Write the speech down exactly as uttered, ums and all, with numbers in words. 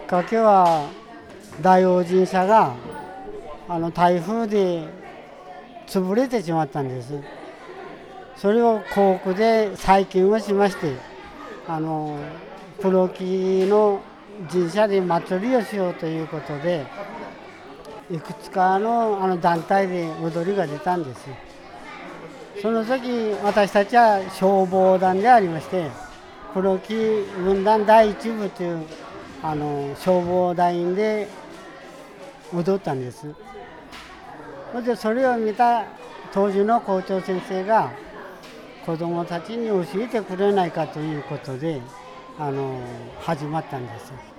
っかけは大王神社があの台風で潰れてしまったんです。それを後区で再建をしまして、あの黒木の神社で祭りをしようということで、いくつかのあの団体で踊りが出たんです。その時私たちは消防団でありまして、黒木軍団第一部というあの消防団員で踊ったんです。それでそれを見た当時の校長先生が子どもたちに教えてくれないかということであの始まったんです。